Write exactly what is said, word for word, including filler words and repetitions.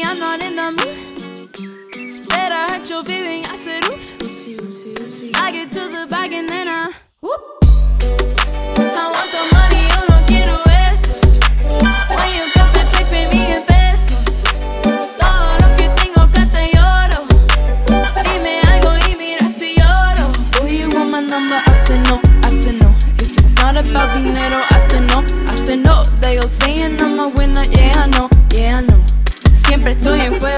I'm not in the mood. Said I hurt your feeling, I said oops. I get to the bag and then I whoop. I want the money, yo no quiero esos. When you cut the check, pay me in pesos. Todo lo que tengo, plata y oro. Dime algo y mira si lloro. Do you want my number? I said no, I said no. If it's not about dinero, I said no, I said no. They all saying I'm a winner, yeah I know, yeah I know. Siempre estoy en fuego.